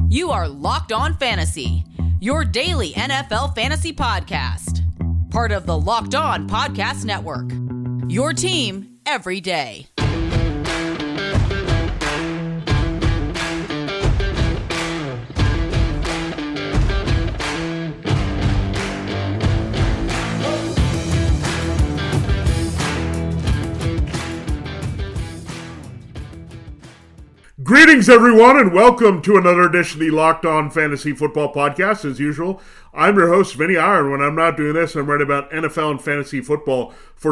You are Locked On Fantasy, your daily NFL fantasy podcast. Part of the Locked On Podcast Network, your team every day. Greetings, everyone, and welcome to another edition of the Locked On Fantasy Football Podcast. As usual, I'm your host, Vinny Iron. When I'm not doing this, I'm writing about NFL and fantasy football for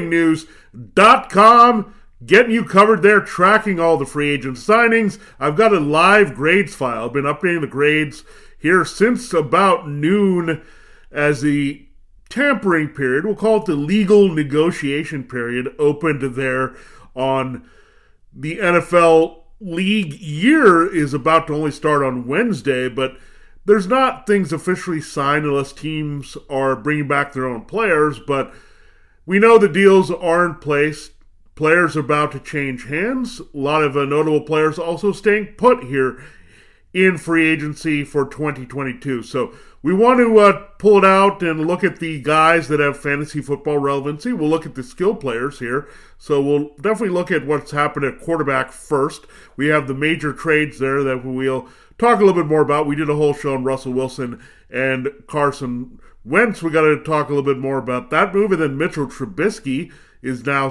SportingNews.com. Getting you covered there, tracking all the free agent signings. I've got a live grades file. I've been updating the grades here since about noon as the tampering period, we'll call it the legal negotiation period, opened there on the NFL league year is about to only start on Wednesday, but there's not things officially signed unless teams are bringing back their own players, but we know the deals are in place. Players are about to change hands. A lot of notable players also staying put here in free agency for 2022. So we want to pull it out and look at the guys that have fantasy football relevancy. We'll look at the skill players here. So we'll definitely look at what's happened at quarterback first. We have the major trades there that we'll talk a little bit more about. We did a whole show on Russell Wilson and Carson Wentz. We got to talk a little bit more about that move. And then Mitchell Trubisky is now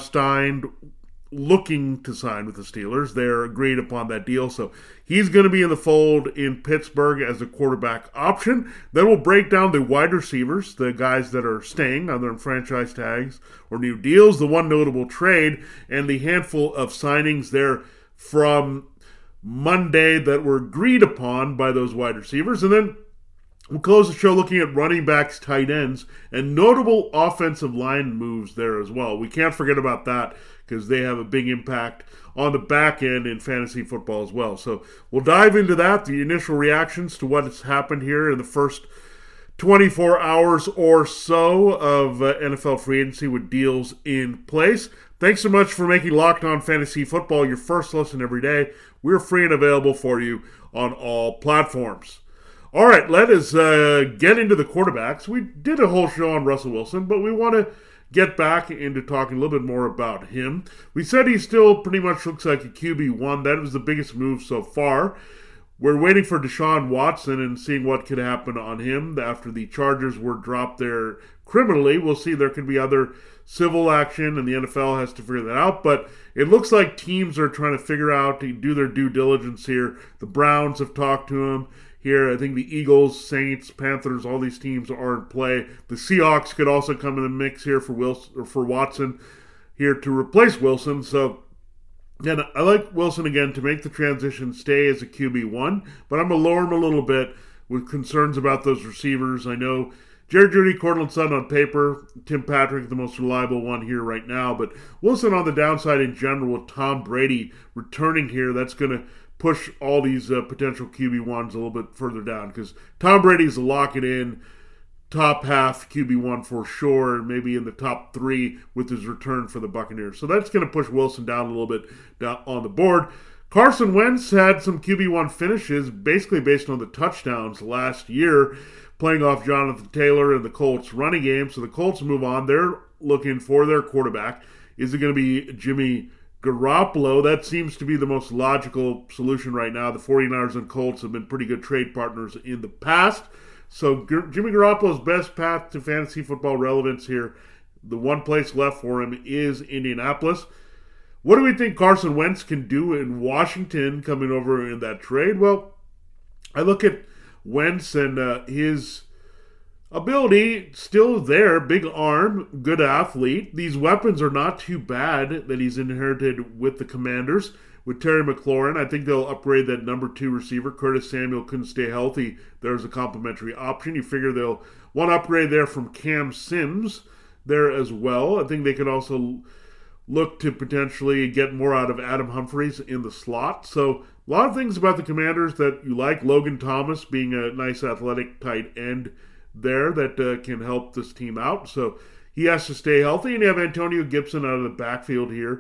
looking to sign with the Steelers. They're agreed upon that deal. So he's going to be in the fold in Pittsburgh as a quarterback option. Then we'll break down the wide receivers, the guys that are staying on their franchise tags or new deals, the one notable trade, and the handful of signings there from Monday that were agreed upon by those wide receivers. And then we'll close the show looking at running backs, tight ends, and notable offensive line moves there as well. We can't forget about that because they have a big impact on the back end in fantasy football as well. So we'll dive into that, the initial reactions to what has happened here in the first 24 hours or so of NFL free agency with deals in place. Thanks so much for making Locked On Fantasy Football your first listen every day. We're free and available for you on all platforms. All right, let us get into the quarterbacks. We did a whole show on Russell Wilson, but we want to get back into talking a little bit more about him. We said he still pretty much looks like a QB1. That was the biggest move so far. We're waiting for Deshaun Watson and seeing what could happen on him after the charges were dropped there criminally. We'll see. There could be other civil action, and the NFL has to figure that out. But it looks like teams are trying to figure out, to do their due diligence here. The Browns have talked to him here. I think the Eagles, Saints, Panthers, all these teams are in play. The Seahawks could also come in the mix here for Wilson or for Watson here to replace Wilson. So, and I like Wilson again to make the transition, stay as a QB1, but I'm going to lower him a little bit with concerns about those receivers. I know Jerry Jeudy, Courtland Sutton on paper, Tim Patrick the most reliable one here right now, but Wilson on the downside in general with Tom Brady returning here, that's going to push all these potential QB1s a little bit further down because Tom Brady's a lock it in, top half QB1 for sure, maybe in the top 3 with his return for the Buccaneers. So that's going to push Wilson down a little bit down on the board. Carson Wentz had some QB1 finishes basically based on the touchdowns last year, playing off Jonathan Taylor and the Colts running game. So the Colts move on. They're looking for their quarterback. Is it going to be Jimmy Garoppolo? That seems to be the most logical solution right now. The 49ers and Colts have been pretty good trade partners in the past. So Jimmy Garoppolo's best path to fantasy football relevance here, the one place left for him is Indianapolis. What do we think Carson Wentz can do in Washington coming over in that trade? Well, I look at Wentz and his ability still there, big arm, good athlete. These weapons are not too bad that he's inherited with the Commanders. With Terry McLaurin, I think they'll upgrade that number 2 receiver. Curtis Samuel couldn't stay healthy. There's a complimentary option. You figure they'll want to upgrade there from Cam Sims there as well. I think they could also look to potentially get more out of Adam Humphries in the slot. So a lot of things about the Commanders that you like. Logan Thomas being a nice athletic tight end there that can help this team out. So he has to stay healthy. And you have Antonio Gibson out of the backfield here,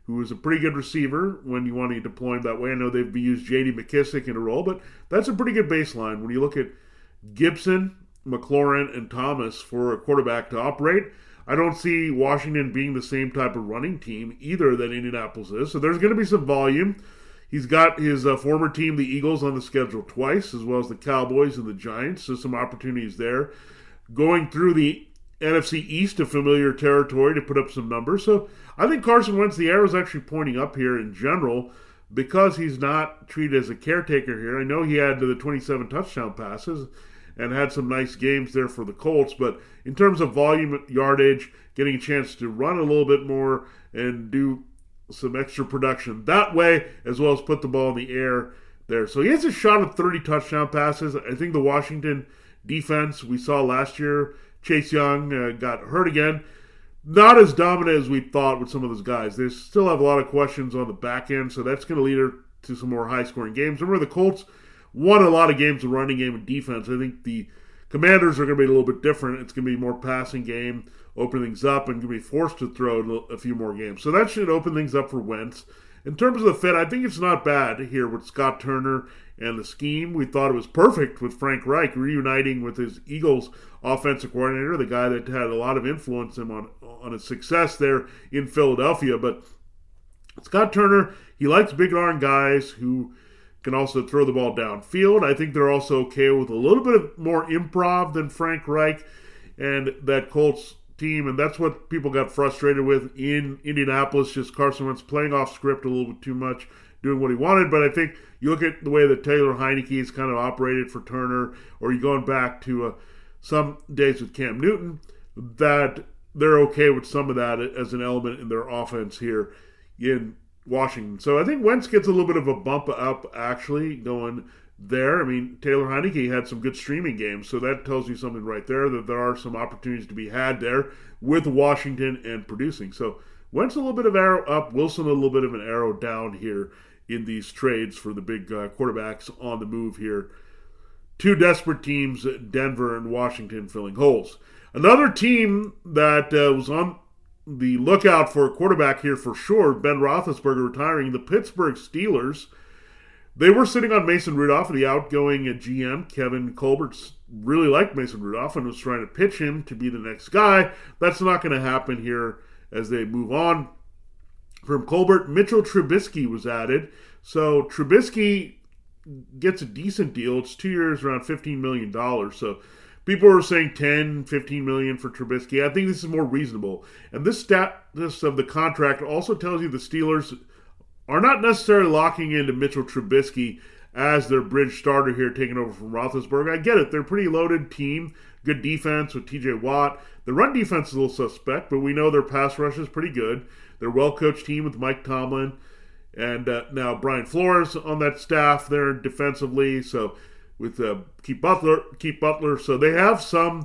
who is a pretty good receiver when you want to deploy him that way. I know they've used J.D. McKissick in a role, but that's a pretty good baseline. When you look at Gibson, McLaurin, and Thomas for a quarterback to operate, I don't see Washington being the same type of running team either that Indianapolis is. So there's going to be some volume. He's got his former team, the Eagles, on the schedule twice, as well as the Cowboys and the Giants. So some opportunities there. Going through the NFC East, a familiar territory, to put up some numbers. So I think Carson Wentz, the arrow is actually pointing up here in general because he's not treated as a caretaker here. I know he had the 27 touchdown passes and had some nice games there for the Colts, but in terms of volume, yardage, getting a chance to run a little bit more and do some extra production that way, as well as put the ball in the air there. So he has a shot at 30 touchdown passes. I think the Washington defense we saw last year, Chase Young got hurt again. Not as dominant as we thought with some of those guys. They still have a lot of questions on the back end, so that's going to lead to some more high-scoring games. Remember, the Colts won a lot of games of running game and defense. I think the Commanders are going to be a little bit different. It's going to be more passing game, open things up, and going to be forced to throw a few more games. So that should open things up for Wentz. In terms of the fit, I think it's not bad here with Scott Turner and the scheme. We thought it was perfect with Frank Reich reuniting with his Eagles offensive coordinator, the guy that had a lot of influence on his success there in Philadelphia. But Scott Turner, he likes big arm guys who can also throw the ball downfield. I think they're also okay with a little bit of more improv than Frank Reich and that Colts team, and that's what people got frustrated with in Indianapolis, just Carson Wentz playing off script a little bit too much, doing what he wanted. But I think you look at the way that Taylor Heinicke has kind of operated for Turner, or you're going back to some days with Cam Newton, that they're okay with some of that as an element in their offense here in Washington. So I think Wentz gets a little bit of a bump up actually going there. I mean, Taylor Heinicke had some good streaming games, so that tells you something right there, that there are some opportunities to be had there with Washington and producing. So Wentz a little bit of arrow up, Wilson a little bit of an arrow down here in these trades for the big quarterbacks on the move here. Two desperate teams, Denver and Washington, filling holes. Another team that was on the lookout for a quarterback here for sure, Ben Roethlisberger retiring, the Pittsburgh Steelers. They were sitting on Mason Rudolph, the outgoing GM. Kevin Colbert really liked Mason Rudolph and was trying to pitch him to be the next guy. That's not going to happen here as they move on from Colbert. Mitchell Trubisky was added. So Trubisky gets a decent deal. It's 2 years, around $15 million. So people were saying $10, $15 million for Trubisky. I think this is more reasonable. And this status of the contract also tells you the Steelers are not necessarily locking into Mitchell Trubisky as their bridge starter here, taking over from Roethlisberger. I get it. They're a pretty loaded team. Good defense with TJ Watt. The run defense is a little suspect, but we know their pass rush is pretty good. They're a well-coached team with Mike Tomlin and now Brian Flores on that staff there defensively. So with Keith Butler. So they have some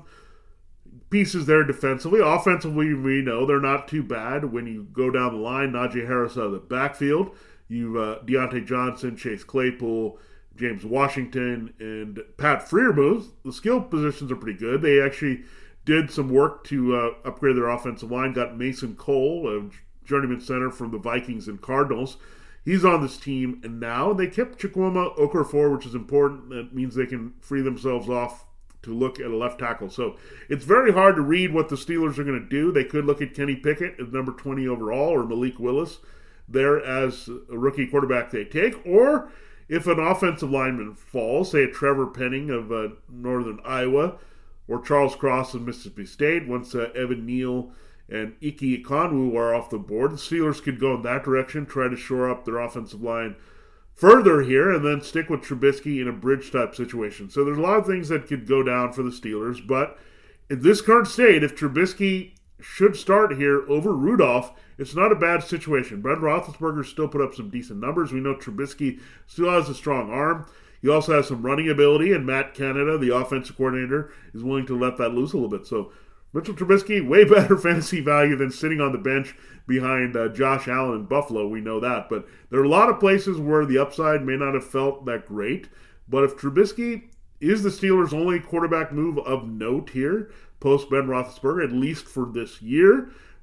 pieces there defensively. Offensively, we know they're not too bad. When you go down the line, Najee Harris out of the backfield, you've Deontay Johnson, Chase Claypool, James Washington, and Pat Freiermuth. The skill positions are pretty good. They actually did some work to upgrade their offensive line, got Mason Cole, a journeyman center from the Vikings and Cardinals. He's on this team, and now they kept Chukwuma Okorafor, which is important. That means they can free themselves off to look at a left tackle. So it's very hard to read what the Steelers are going to do. They could look at Kenny Pickett at number 20 overall, or Malik Willis there as a rookie quarterback they take. Or if an offensive lineman falls, say a Trevor Penning of Northern Iowa, or Charles Cross of Mississippi State, once Evan Neal and Ike Ekwonu are off the board, the Steelers could go in that direction, try to shore up their offensive line further here, and then stick with Trubisky in a bridge-type situation. So there's a lot of things that could go down for the Steelers, but in this current state, if Trubisky should start here over Rudolph, it's not a bad situation. Ben Roethlisberger still put up some decent numbers. We know Trubisky still has a strong arm. He also has some running ability, and Matt Canada, the offensive coordinator, is willing to let that loose a little bit. So Mitchell Trubisky, way better fantasy value than sitting on the bench behind Josh Allen in Buffalo. We know that. But there are a lot of places where the upside may not have felt that great. But if Trubisky is the Steelers' only quarterback move of note here, post Ben Roethlisberger, at least for this year,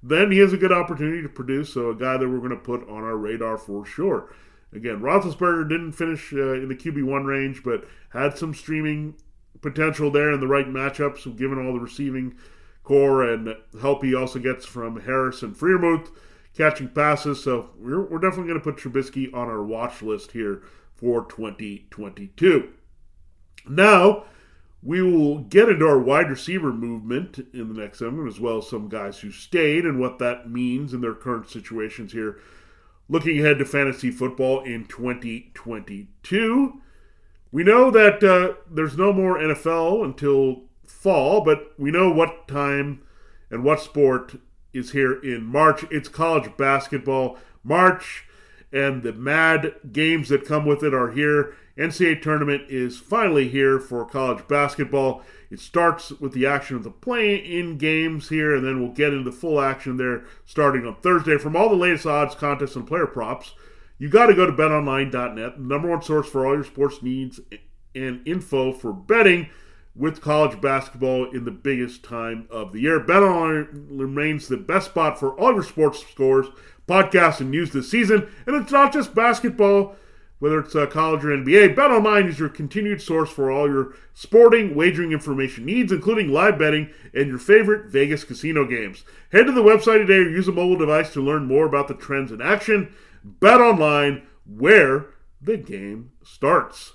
then he has a good opportunity to produce. So a guy that we're going to put on our radar for sure. Again, Roethlisberger didn't finish in the QB1 range, but had some streaming potential there in the right matchups, given all the receiving core and help he also gets from Harris and Freiermuth catching passes. So we're definitely going to put Trubisky on our watch list here for 2022. Now, we will get into our wide receiver movement in the next segment, as well as some guys who stayed and what that means in their current situations here. Looking ahead to fantasy football in 2022. We know that there's no more NFL until fall, but we know what time and what sport is here in March. It's college basketball. March and the mad games that come with it are here. NCAA tournament is finally here for college basketball. It starts with the action of the play-in games here, and then we'll get into full action there starting on Thursday. From all the latest odds, contests, and player props, you got to go to betonline.net, the number one source for all your sports needs and info for betting with college basketball in the biggest time of the year. BetOnline remains the best spot for all your sports scores, podcasts, and news this season. And it's not just basketball, whether it's college or NBA. BetOnline is your continued source for all your sporting wagering information needs, including live betting and your favorite Vegas casino games. Head to the website today or use a mobile device to learn more about the trends in action. BetOnline, where the game starts.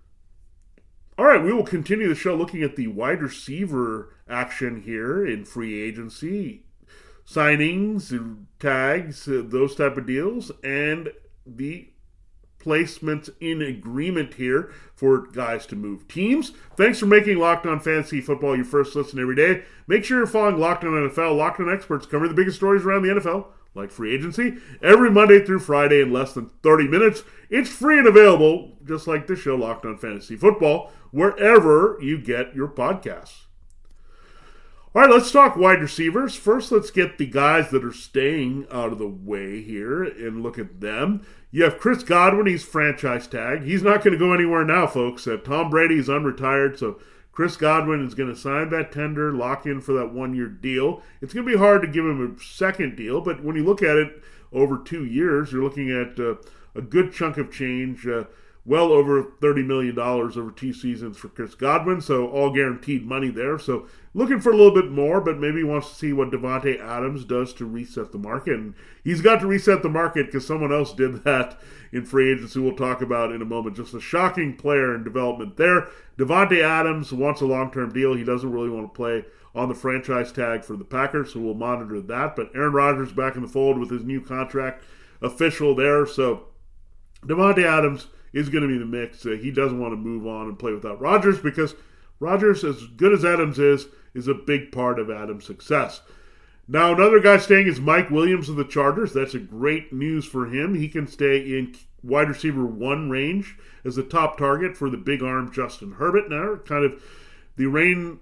All right, we will continue the show looking at the wide receiver action here in free agency, signings, tags, those type of deals, and the placements in agreement here for guys to move teams. Thanks for making Locked On Fantasy Football your first listen every day. Make sure you're following Locked On NFL. Locked On experts cover the biggest stories around the NFL, like free agency, every Monday through Friday in less than 30 minutes. It's free and available, just like this show, Locked On Fantasy Football, wherever you get your podcasts. All right, let's talk wide receivers. First, let's get the guys that are staying out of the way here and look at them. You have Chris Godwin. He's franchise tagged. He's not going to go anywhere now, folks. Tom Brady is unretired, so Chris Godwin is going to sign that tender, lock in for that one-year deal. It's going to be hard to give him a second deal, but when you look at it over 2 years, you're looking at a good chunk of change, well over $30 million over 2 seasons for Chris Godwin, so all guaranteed money there. So looking for a little bit more, but maybe he wants to see what Davante Adams does to reset the market. And he's got to reset the market because someone else did that in free agency we'll talk about in a moment. Just a shocking player in development there. Davante Adams wants a long-term deal. He doesn't really want to play on the franchise tag for the Packers, so we'll monitor that. But Aaron Rodgers back in the fold with his new contract official there. So Davante Adams is going to be in the mix. He doesn't want to move on and play without Rodgers because Rodgers, as good as Adams is a big part of Adams' success. Now, another guy staying is Mike Williams of the Chargers. That's a great news for him. He can stay in wide receiver 1 range as the top target for the big arm Justin Herbert. Now, kind of the reign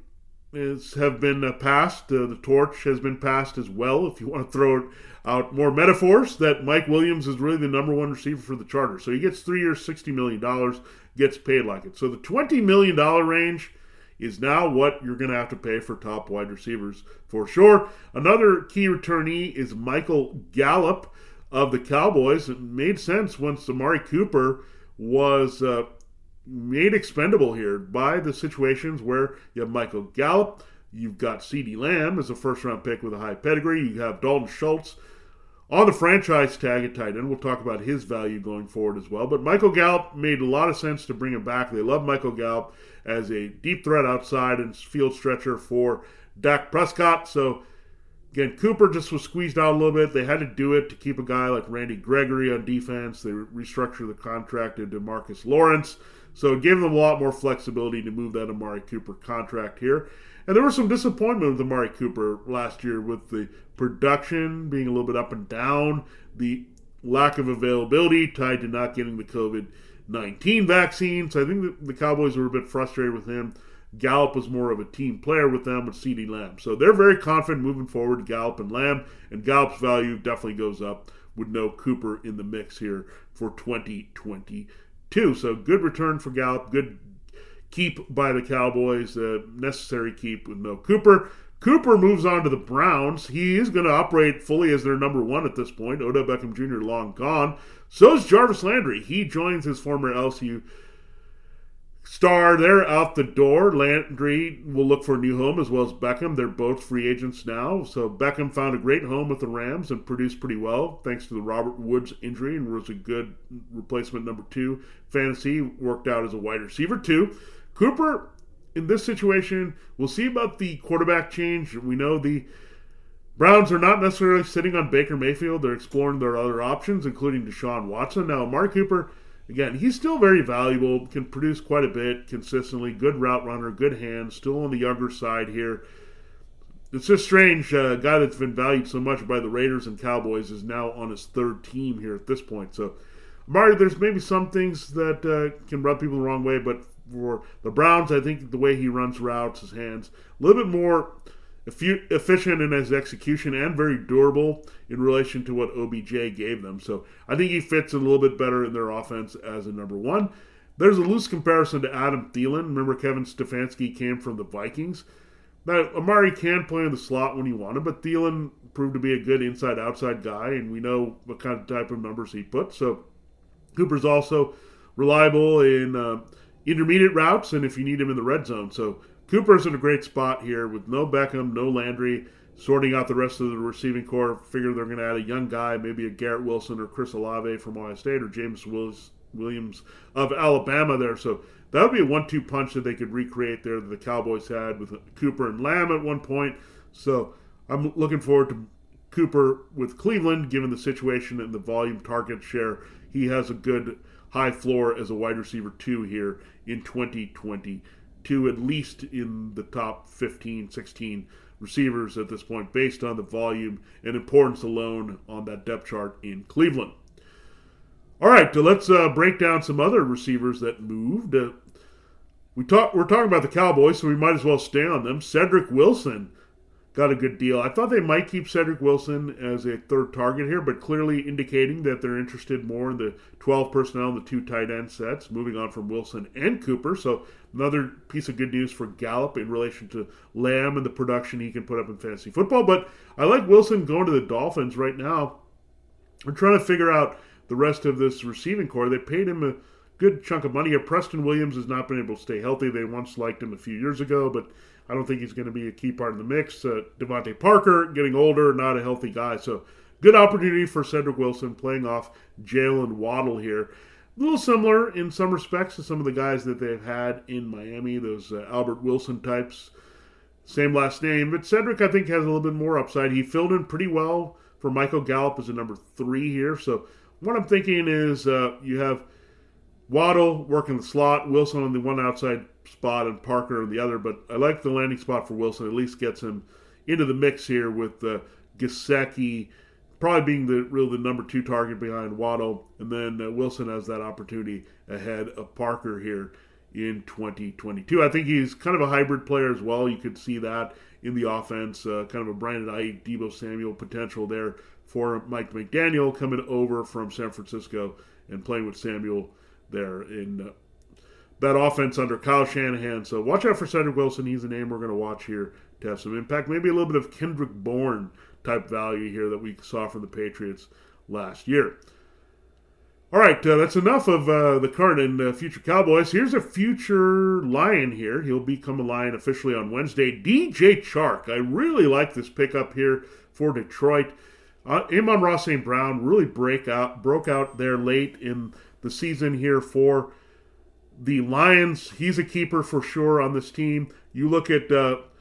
have been passed. The torch has been passed as well, if you want to throw out more metaphors, that Mike Williams is really the number 1 receiver for the Chargers. So he gets 3 years, $60 million, gets paid like it. So the $20 million range is now what you're going to have to pay for top wide receivers for sure. Another key returnee is Michael Gallup of the Cowboys. It made sense once Amari Cooper was made expendable here by the situations where you have Michael Gallup, you've got CeeDee Lamb as a first-round pick with a high pedigree, you have Dalton Schultz on the franchise tag at tight end. We'll talk about his value going forward as well. But Michael Gallup made a lot of sense to bring him back. They love Michael Gallup as a deep threat outside and field stretcher for Dak Prescott. So, again, Cooper just was squeezed out a little bit. They had to do it to keep a guy like Randy Gregory on defense. They restructured the contract into Demarcus Lawrence. So it gave them a lot more flexibility to move that Amari Cooper contract here. And there was some disappointment with Amari Cooper last year with the production being a little bit up and down, the lack of availability tied to not getting the COVID-19 vaccine. So I think the Cowboys were a bit frustrated with him. Gallup was more of a team player with them with CeeDee Lamb. So they're very confident moving forward, Gallup and Lamb, and Gallup's value definitely goes up with no Cooper in the mix here for 2022. So good return for Gallup, good keep by the Cowboys, necessary keep with no Cooper. Cooper moves on to the Browns. He is going to operate fully as their number one at this point. Odell Beckham Jr. long gone. So is Jarvis Landry. He joins his former LSU star. They're out the door. Landry will look for a new home as well as Beckham. They're both free agents now. So Beckham found a great home with the Rams and produced pretty well thanks to the Robert Woods injury and was a good replacement number 2. Fantasy worked out as a wide receiver too. Cooper, in this situation, we'll see about the quarterback change. We know the Browns are not necessarily sitting on Baker Mayfield. They're exploring their other options, including Deshaun Watson. Now, Amari Cooper, again, he's still very valuable, can produce quite a bit consistently, good route runner, good hands, still on the younger side here. It's just strange, a guy that's been valued so much by the Raiders and Cowboys is now on his third team here at this point. So, Amari, there's maybe some things that can rub people the wrong way, but for the Browns, I think the way he runs routes, his hands, a little bit more efficient in his execution and very durable in relation to what OBJ gave them. So I think he fits a little bit better in their offense as a number one. There's a loose comparison to Adam Thielen. Remember, Kevin Stefanski came from the Vikings. Now, Amari can play in the slot when he wanted, but Thielen proved to be a good inside-outside guy, and we know what kind of type of numbers he puts. So Cooper's also reliable in intermediate routes, and if you need him in the red zone. So Cooper's in a great spot here with no Beckham, no Landry, sorting out the rest of the receiving core. Figure they're going to add a young guy, maybe a Garrett Wilson or Chris Olave from Ohio State or James Williams of Alabama there. So that would be a 1-2 punch that they could recreate there that the Cowboys had with Cooper and Lamb at one point. So I'm looking forward to Cooper with Cleveland, given the situation and the volume target share. He has a good high floor as a wide receiver 2 here in 2022, at least in the top 15, 16 receivers at this point, based on the volume and importance alone on that depth chart in Cleveland. All right, so let's break down some other receivers that moved. We're talking about the Cowboys, so we might as well stay on them. Cedric Wilson got a good deal. I thought they might keep Cedric Wilson as a third target here, but clearly indicating that they're interested more in the 12 personnel and the 2 tight end sets, moving on from Wilson and Cooper. So another piece of good news for Gallup in relation to Lamb and the production he can put up in fantasy football. But I like Wilson going to the Dolphins right now. We're trying to figure out the rest of this receiving core. They paid him a good chunk of money here. Preston Williams has not been able to stay healthy. They once liked him a few years ago, but I don't think he's going to be a key part of the mix. Devontae Parker, getting older, not a healthy guy. So good opportunity for Cedric Wilson playing off Jalen Waddle here. A little similar in some respects to some of the guys that they've had in Miami, those Albert Wilson types. Same last name, but Cedric, I think, has a little bit more upside. He filled in pretty well for Michael Gallup as a number 3 here. So what I'm thinking is you have Waddle working the slot, Wilson on the one outside spot, and Parker on the other. But I like the landing spot for Wilson. At least gets him into the mix here with Gesicki probably being the number 2 target behind Waddle. And then Wilson has that opportunity ahead of Parker here in 2022. I think he's kind of a hybrid player as well. You could see that in the offense. Kind of a Brandon Ayuk, Deebo Samuel potential there for Mike McDaniel coming over from San Francisco and playing with Samuel there in that offense under Kyle Shanahan. So watch out for Cedric Wilson. He's a name we're going to watch here to have some impact. Maybe a little bit of Kendrick Bourne type value here that we saw from the Patriots last year. All right, that's enough of the current and future Cowboys. Here's a future Lion here. He'll become a Lion officially on Wednesday. DJ Chark. I really like this pickup here for Detroit. Amon-Ra St. Brown really broke out there late in the season here for the Lions. He's a keeper for sure on this team. You look at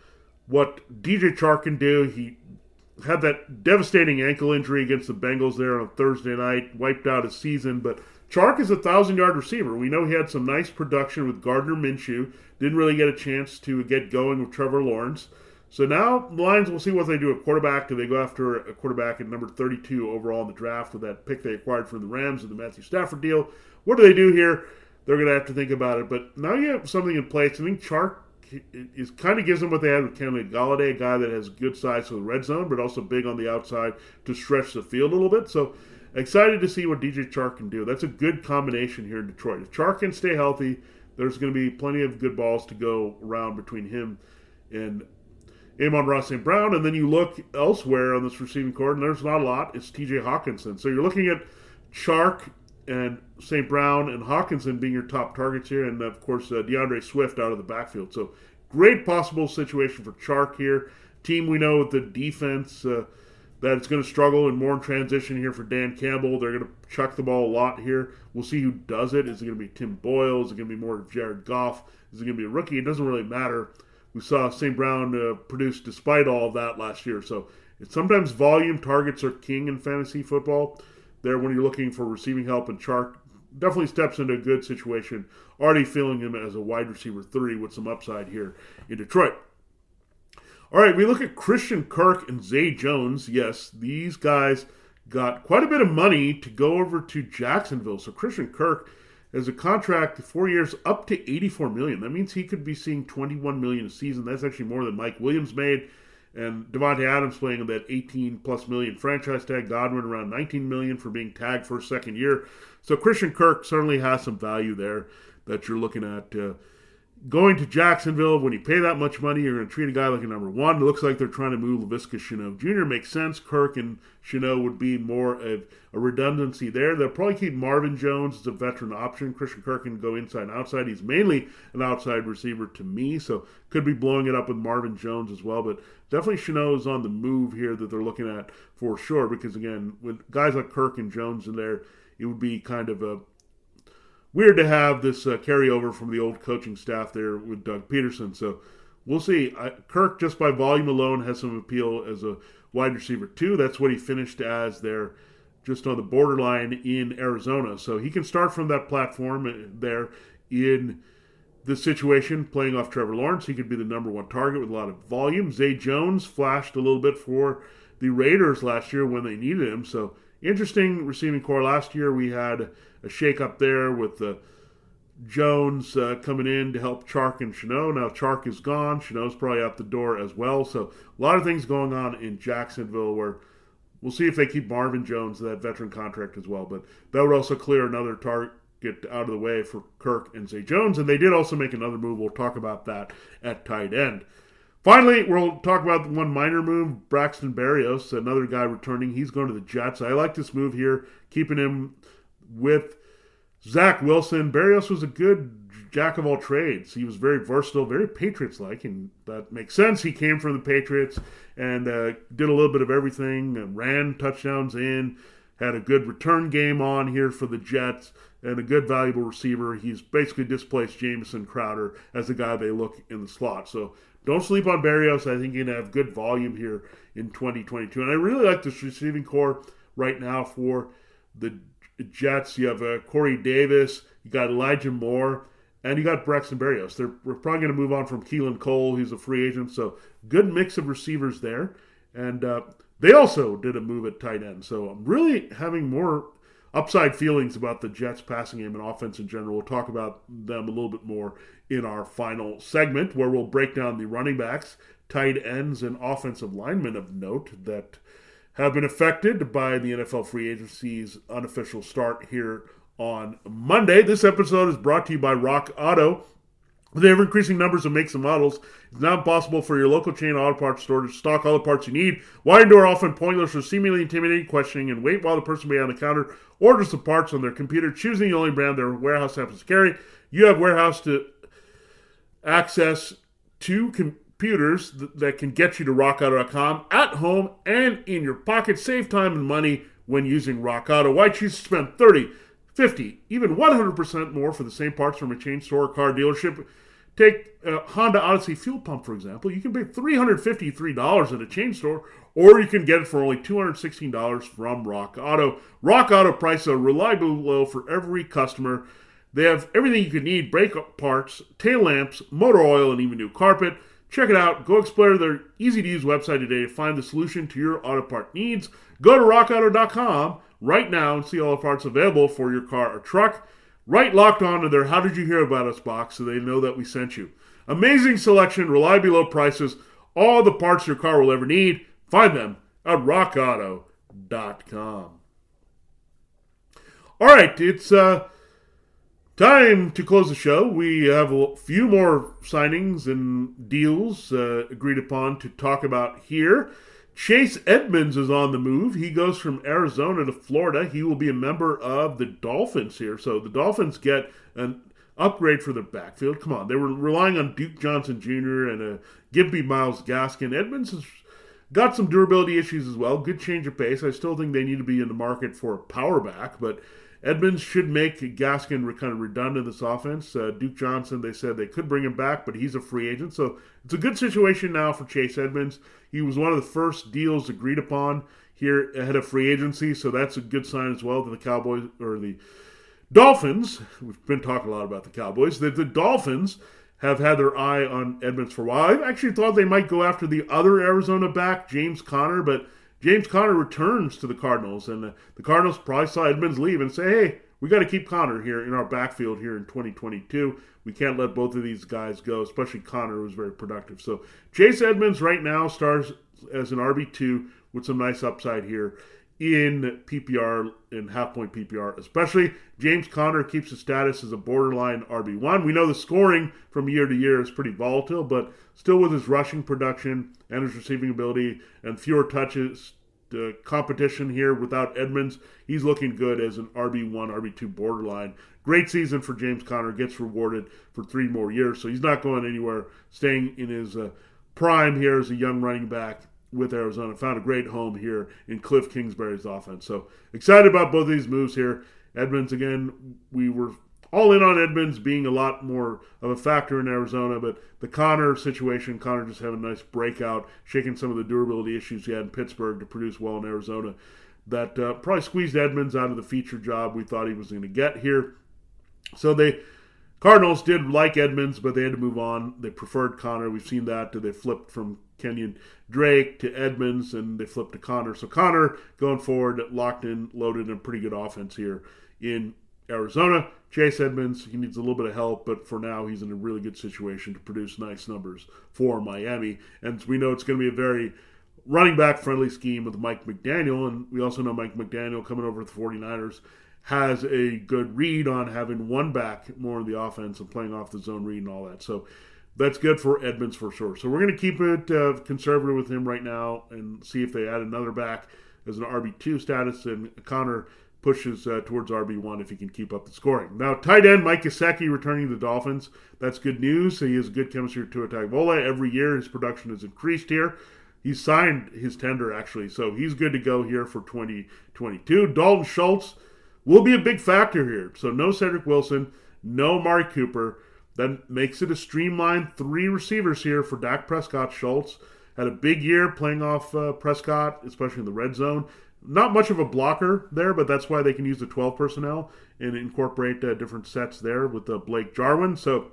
what DJ Chark can do. He had that devastating ankle injury against the Bengals there on Thursday night, wiped out his season. But Chark is a 1,000-yard receiver. We know he had some nice production with Gardner Minshew. Didn't really get a chance to get going with Trevor Lawrence. So now the Lions will see what they do at quarterback. Do they go after a quarterback at number 32 overall in the draft with that pick they acquired from the Rams and the Matthew Stafford deal? What do they do here? They're going to have to think about it. But now you have something in place. I think Chark is kind of gives them what they had with Kenny Golladay, a guy that has good size for the red zone, but also big on the outside to stretch the field a little bit. So excited to see what DJ Chark can do. That's a good combination here in Detroit. If Chark can stay healthy, there's going to be plenty of good balls to go around between him and Amon-Ra St. Brown, and then you look elsewhere on this receiving corps, and there's not a lot. It's T.J. Hawkinson. So you're looking at Chark and St. Brown and Hawkinson being your top targets here, and of course DeAndre Swift out of the backfield. So great possible situation for Chark here. Team we know with the defense that it's going to struggle and more in transition here for Dan Campbell. They're going to chuck the ball a lot here. We'll see who does it. Is it going to be Tim Boyle? Is it going to be more Jared Goff? Is it going to be a rookie? It doesn't really matter. We saw St. Brown produce despite all of that last year. So sometimes volume targets are king in fantasy football. There when you're looking for receiving help, and Chark definitely steps into a good situation. Already feeling him as a wide receiver 3 with some upside here in Detroit. All right, we look at Christian Kirk and Zay Jones. Yes, these guys got quite a bit of money to go over to Jacksonville. So Christian Kirk has a contract 4 years up to $84 million. That means he could be seeing $21 million a season. That's actually more than Mike Williams made. And Devontae Adams playing that $18+ million franchise tag. Godwin around $19 million for being tagged for a second year. So Christian Kirk certainly has some value there that you're looking at. Going to Jacksonville, when you pay that much money, you're going to treat a guy like a number 1. It looks like they're trying to move Laviska Shenault Jr. Makes sense. Kirk and Shenault would be more of a redundancy there. They'll probably keep Marvin Jones as a veteran option. Christian Kirk can go inside and outside. He's mainly an outside receiver to me, so could be blowing it up with Marvin Jones as well. But definitely Shenault is on the move here that they're looking at for sure, because, again, with guys like Kirk and Jones in there, it would be kind of a weird to have this carryover from the old coaching staff there with Doug Peterson. So we'll see. Kirk, just by volume alone, has some appeal as a wide receiver 2. That's what he finished as there, just on the borderline in Arizona. So he can start from that platform there in this situation, playing off Trevor Lawrence. He could be the number 1 target with a lot of volume. Zay Jones flashed a little bit for the Raiders last year when they needed him. So interesting receiving core. Last year we had a shake-up there with Jones coming in to help Chark and Shenault. Now Chark is gone. Chenault's probably out the door as well. So a lot of things going on in Jacksonville where we'll see if they keep Marvin Jones, that veteran contract as well. But that would also clear another target out of the way for Kirk and Zay Jones. And they did also make another move. We'll talk about that at tight end. Finally, we'll talk about one minor move, Braxton Berrios, another guy returning. He's going to the Jets. I like this move here, keeping him with Zach Wilson. Berrios was a good jack of all trades. He was very versatile, very Patriots-like, and that makes sense. He came from the Patriots and did a little bit of everything, and ran touchdowns in, had a good return game on here for the Jets, and a good valuable receiver. He's basically displaced Jamison Crowder as the guy they look in the slot. So don't sleep on Berrios. I think he's going to have good volume here in 2022. And I really like this receiving core right now for the Jets. You have Corey Davis, you got Elijah Moore, and you got Braxton Berrios. We're probably going to move on from Keelan Cole. He's a free agent. So good mix of receivers there. And they also did a move at tight end. So I'm really having more upside feelings about the Jets passing game and offense in general. We'll talk about them a little bit more in our final segment, where we'll break down the running backs, tight ends, and offensive linemen of note that have been affected by the NFL free agency's unofficial start here on Monday. This episode is brought to you by Rock Auto. With ever-increasing numbers of makes and models, it's now possible for your local chain auto parts store to stock all the parts you need. Why endure often pointless or seemingly intimidating questioning and wait while the person behind the counter orders the parts on their computer, choosing the only brand their warehouse happens to carry? You have warehouse to access to computers that can get you to rockauto.com at home and in your pocket. Save time and money when using Rock Auto. Why choose to spend 30, 50, even 100% more for the same parts from a chain store or car dealership? Take a Honda Odyssey fuel pump, for example. You can pay $353 at a chain store, or you can get it for only $216 from Rock Auto. Rock Auto prices are reliably low for every customer. They have everything you could need: brake parts, tail lamps, motor oil, and even new carpet. Check it out. Go explore their easy-to-use website today to find the solution to your auto part needs. Go to rockauto.com right now and see all the parts available for your car or truck. Right locked onto their How Did You Hear About Us box so they know that we sent you. Amazing selection, reliably low prices, all the parts your car will ever need. Find them at rockauto.com. All right, it's Time to close the show. We have a few more signings and deals agreed upon to talk about here. Chase Edmonds is on the move. He goes from Arizona to Florida. He will be a member of the Dolphins here. So the Dolphins get an upgrade for their backfield. Come on, they were relying on Duke Johnson Jr. and a Gimpy Myles Gaskin. Edmonds has got some durability issues as well. Good change of pace. I still think they need to be in the market for a power back, but Edmonds should make Gaskin kind of redundant in this offense. Duke Johnson, they said they could bring him back, but he's a free agent. So it's a good situation now for Chase Edmonds. He was one of the first deals agreed upon here ahead of free agency, so that's a good sign as well to the Cowboys, or the Dolphins. We've been talking a lot about the Cowboys. The Dolphins have had their eye on Edmonds for a while. I actually thought they might go after the other Arizona back, James Conner, but James Conner returns to the Cardinals, and the Cardinals probably saw Edmonds leave and say, hey, we got to keep Conner here in our backfield here in 2022. We can't let both of these guys go, especially Conner, who was very productive. So Chase Edmonds right now starts as an RB2 with some nice upside here in PPR, in half-point PPR, especially. James Conner keeps his status as a borderline RB1. We know the scoring from year to year is pretty volatile, but still with his rushing production and his receiving ability and fewer touches, competition here without Edmonds, he's looking good as an RB1, RB2 borderline. Great season for James Conner, gets rewarded for 3 more years, so he's not going anywhere, staying in his prime here as a young running back with Arizona. Found a great home here in Cliff Kingsbury's offense. So excited about both of these moves here. Edmonds, again, we were all in on Edmonds being a lot more of a factor in Arizona, but the Conner situation, Conner just had a nice breakout, shaking some of the durability issues he had in Pittsburgh to produce well in Arizona. That probably squeezed Edmonds out of the feature job we thought he was going to get here. So Cardinals did like Edmonds, but they had to move on. They preferred Conner. We've seen that. They flipped from Kenyon Drake to Edmonds, and they flipped to Conner. So Conner, going forward, locked in, loaded, and pretty good offense here in Arizona. Chase Edmonds, he needs a little bit of help, but for now, he's in a really good situation to produce nice numbers for Miami. And we know it's going to be a very running back-friendly scheme with Mike McDaniel, and we also know Mike McDaniel coming over to the 49ers has a good read on having one back more in the offense and playing off the zone read and all that. So that's good for Edmonds for sure. So we're going to keep it conservative with him right now and see if they add another back as an RB2 status, and Conner pushes towards RB1 if he can keep up the scoring. Now, tight end Mike Gesicki returning to the Dolphins. That's good news. He has good chemistry with Tua Tagovailoa. Every year his production has increased here. He signed his tender, actually, so he's good to go here for 2022. Dalton Schultz will be a big factor here. So no Cedric Wilson, no Amari Cooper. That makes it a streamlined 3 receivers here for Dak Prescott. Schultz had a big year playing off Prescott, especially in the red zone. Not much of a blocker there, but that's why they can use the 12 personnel and incorporate different sets there with Blake Jarwin. So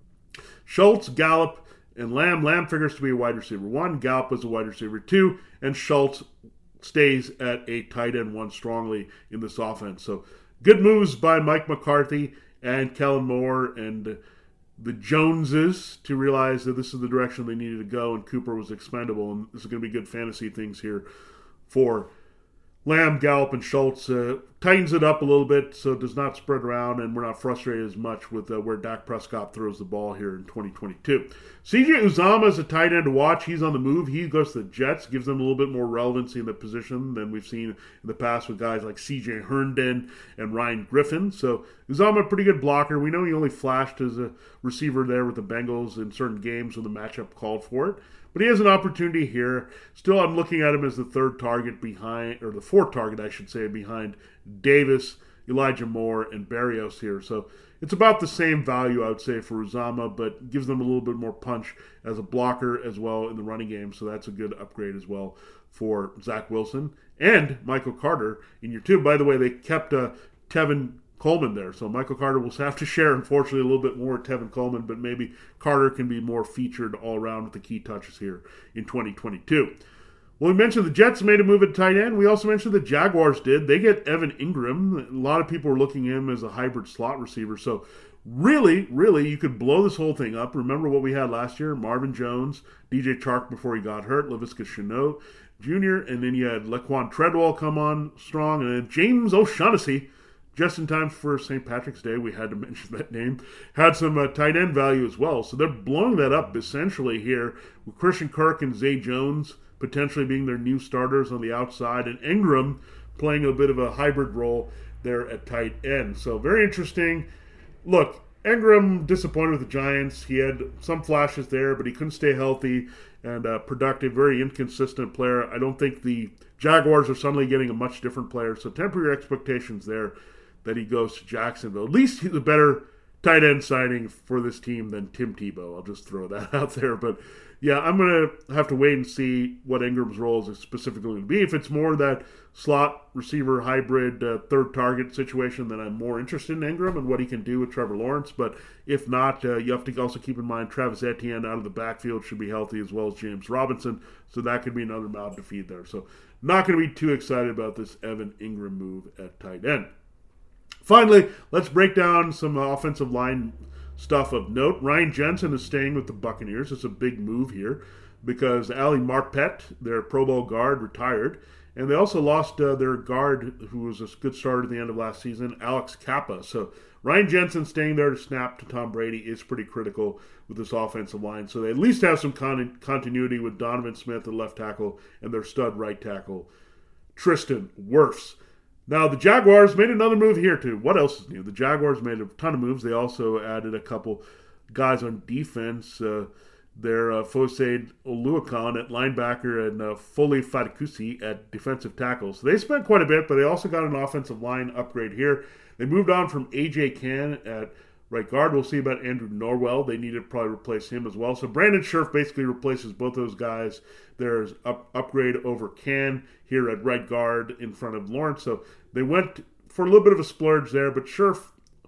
Schultz, Gallup, and Lamb. Lamb figures to be a wide receiver 1. Gallup is a wide receiver 2. And Schultz stays at a tight end 1 strongly in this offense. So good moves by Mike McCarthy and Kellen Moore and the Joneses to realize that this is the direction they needed to go, and Cooper was expendable, and this is going to be good fantasy things here for Lamb, Gallup, and Schultz. Tightens it up a little bit so it does not spread around, and we're not frustrated as much with where Dak Prescott throws the ball here in 2022. CJ Uzomah is a tight end to watch. He's on the move. He goes to the Jets, gives them a little bit more relevancy in the position than we've seen in the past with guys like CJ Herndon and Ryan Griffin. So Uzomah, a pretty good blocker. We know he only flashed as a receiver there with the Bengals in certain games when the matchup called for it. But he has an opportunity here. Still, I'm looking at him as the 4th target, I should say, behind Davis, Elijah Moore, and Berrios here. So it's about the same value, I would say, for Uzomah, but gives them a little bit more punch as a blocker as well in the running game. So that's a good upgrade as well for Zach Wilson and Michael Carter in year 2. By the way, they kept Tevin Coleman there. So Michael Carter will have to share, unfortunately, a little bit more with Tevin Coleman, but maybe Carter can be more featured all around with the key touches here in 2022. Well, we mentioned the Jets made a move at tight end. We also mentioned the Jaguars did. They get Evan Ingram. A lot of people are looking at him as a hybrid slot receiver. So really, you could blow this whole thing up. Remember what we had last year? Marvin Jones, DJ Chark before he got hurt, Laviska Shenault Jr., and then you had Laquan Treadwell come on strong, and then James O'Shaughnessy just in time for St. Patrick's Day, we had to mention that name, had some tight end value as well. So they're blowing that up essentially here with Christian Kirk and Zay Jones potentially being their new starters on the outside, and Ingram playing a bit of a hybrid role there at tight end. So very interesting. Look, Ingram disappointed with the Giants. He had some flashes there, but he couldn't stay healthy and productive, very inconsistent player. I don't think the Jaguars are suddenly getting a much different player, so temper your expectations there that he goes to Jacksonville. At least he's a better tight end signing for this team than Tim Tebow. I'll just throw that out there. But yeah, I'm going to have to wait and see what Ingram's role is specifically going to be. If it's more that slot receiver hybrid third target situation, then I'm more interested in Ingram and what he can do with Trevor Lawrence. But if not, you have to also keep in mind Travis Etienne out of the backfield should be healthy, as well as James Robinson. So that could be another mouth to feed there. So not going to be too excited about this Evan Ingram move at tight end. Finally, let's break down some offensive line stuff of note. Ryan Jensen is staying with the Buccaneers. It's a big move here because Ali Marpet, their Pro Bowl guard, retired. And they also lost their guard, who was a good starter at the end of last season, Alex Kappa. So Ryan Jensen staying there to snap to Tom Brady is pretty critical with this offensive line. So they at least have some continuity with Donovan Smith at left tackle and their stud right tackle, Tristan Wirfs. Now, the Jaguars made another move here, too. What else is new? The Jaguars made a ton of moves. They also added a couple guys on defense. Their Fosaid Oluokun at linebacker and Foley Fatakusi at defensive tackle. So they spent quite a bit, but they also got an offensive line upgrade here. They moved on from A.J. Cann at right guard. We'll see about Andrew Norwell. They need to probably replace him as well. So Brandon Scherff basically replaces both those guys. There's upgrade over Cann here at right guard in front of Lawrence. So they went for a little bit of a splurge there, but Scherff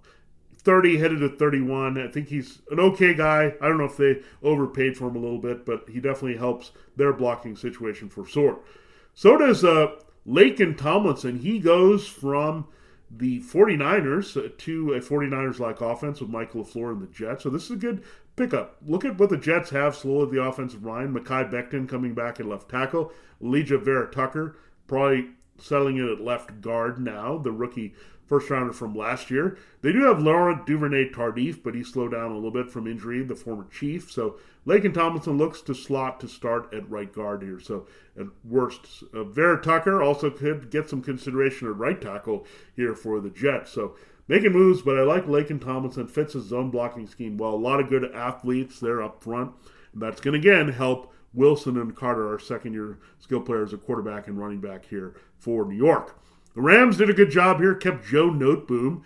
30 headed to 31. I think he's an okay guy. I don't know if they overpaid for him a little bit, but he definitely helps their blocking situation for sure. So does Laken Tomlinson. He goes from the 49ers to a 49ers-like offense with Michael LaFleur and the Jets. So this is a good pickup. Look at what the Jets have slowly the offensive line. Mekhi Becton coming back at left tackle. Elijah Vera-Tucker probably settling in at left guard now, the rookie first-rounder from last year. They do have Laurent Duvernay-Tardif, but he slowed down a little bit from injury, the former Chief. So Laken Tomlinson looks to slot to start at right guard here. So at worst, Vera-Tucker also could get some consideration at right tackle here for the Jets. So making moves, but I like Laken Tomlinson. Fits his zone blocking scheme well. A lot of good athletes there up front. And that's going to, again, help Wilson and Carter, our second-year skill players at quarterback and running back here for New York. The Rams did a good job here, kept Joe Noteboom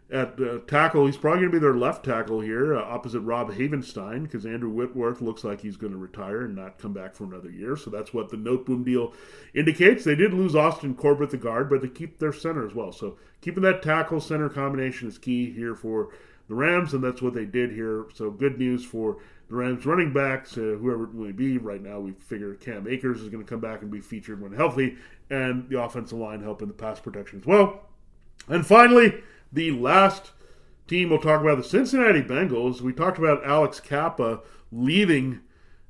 at tackle. He's probably going to be their left tackle here, opposite Rob Havenstein, because Andrew Whitworth looks like he's going to retire and not come back for another year. So that's what the Noteboom deal indicates. They did lose Austin Corbett, the guard, but they keep their center as well. So keeping that tackle-center combination is key here for the Rams, and that's what they did here. So good news for the Rams running backs, whoever it may be. Right now we figure Cam Akers is going to come back and be featured when healthy, and the offensive line helping the pass protection as well. And finally, the last team we'll talk about, the Cincinnati Bengals. We talked about Alex Kappa leaving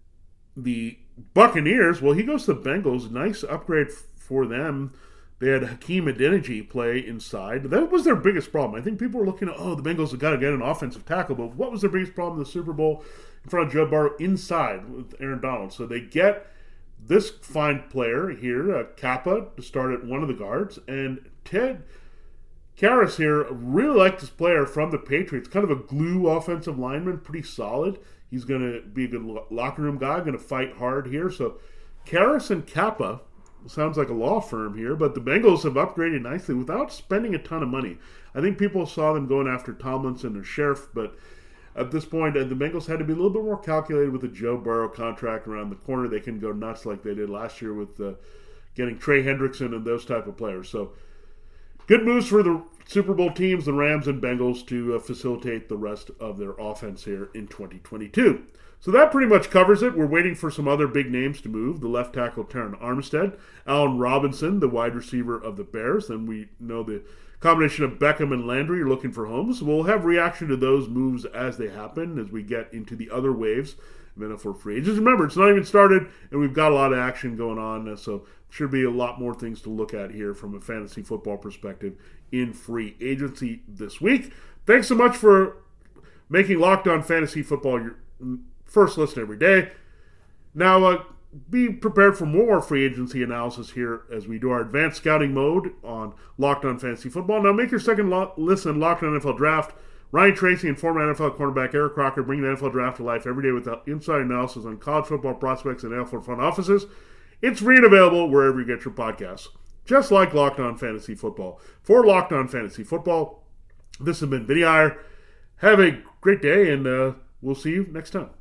the Buccaneers. Well, he goes to the Bengals. Nice upgrade for them. They had Hakeem Adeniji play inside. That was their biggest problem. I think people were looking at, the Bengals have got to get an offensive tackle. But what was their biggest problem in the Super Bowl? In front of Joe Burrow, inside with Aaron Donald. So they get this fine player here, Kappa, to start at one of the guards. And Ted Karras here really liked this player from the Patriots. Kind of a glue offensive lineman, pretty solid. He's going to be a good locker room guy, going to fight hard here. So Karras and Kappa, sounds like a law firm here, but the Bengals have upgraded nicely without spending a ton of money. I think people saw them going after Tomlinson or Scherff, but at this point, the Bengals had to be a little bit more calculated with the Joe Burrow contract around the corner. They can go nuts like they did last year with getting Trey Hendrickson and those type of players. So good moves for the Super Bowl teams, the Rams and Bengals, to facilitate the rest of their offense here in 2022. So that pretty much covers it. We're waiting for some other big names to move. The left tackle, Terron Armstead. Allen Robinson, the wide receiver of the Bears. Then we know the Combination of Beckham and Landry are looking for homes. We'll have reaction to those moves as they happen as we get into the other waves of NFL free agents. Remember, it's not even started, and we've got a lot of action going on, so should be a lot more things to look at here from a fantasy football perspective in free agency this week. Thanks so much for making Locked On Fantasy Football your first listen every day. Now, be prepared for more free agency analysis here as we do our advanced scouting mode on Locked On Fantasy Football. Now, make your second listen Locked On NFL Draft. Ryan Tracy and former NFL cornerback Eric Crocker bring the NFL Draft to life every day with inside analysis on college football prospects and NFL front offices. It's free and available wherever you get your podcasts, just like Locked On Fantasy Football. For Locked On Fantasy Football, this has been Vinny Iyer. Have a great day, and we'll see you next time.